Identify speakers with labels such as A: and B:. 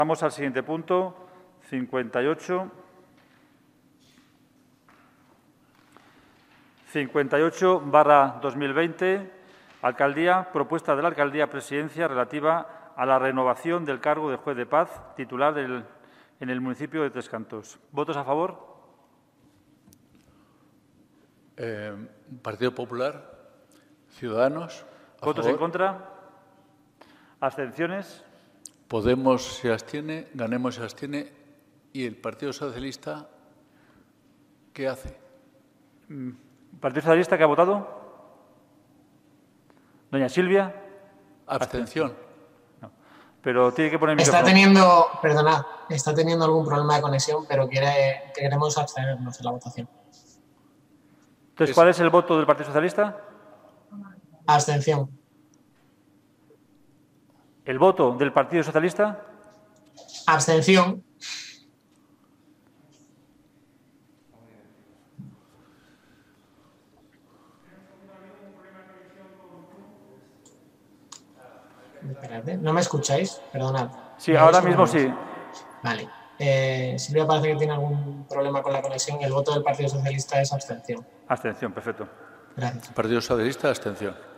A: Vamos al siguiente punto, 58. 58/2020, Alcaldía, propuesta de la Alcaldía Presidencia relativa a la renovación del cargo de juez de paz titular en el municipio de Tres Cantos. ¿Votos a favor?
B: Partido Popular, Ciudadanos.
A: ¿Votos en contra? ¿Abstenciones?
B: Podemos se abstiene, Ganemos se abstiene. ¿Y el Partido Socialista qué hace?
A: ¿Partido Socialista qué ha votado? Doña Silvia.
B: Abstención.
A: No. Pero tiene que poner el
C: Está
A: micrófono.
C: está teniendo algún problema de conexión, pero queremos abstenernos en la votación.
A: Entonces, ¿cuál es el voto del Partido Socialista?
C: Abstención.
A: ¿El voto del Partido Socialista?
C: Abstención. Espérate, ¿no me escucháis? Perdonad.
A: Sí, ahora mismo sí.
C: Vale. Silvia parece que tiene algún problema con la conexión. El voto del Partido Socialista es abstención.
A: Abstención, perfecto.
C: Gracias.
B: Partido Socialista, abstención.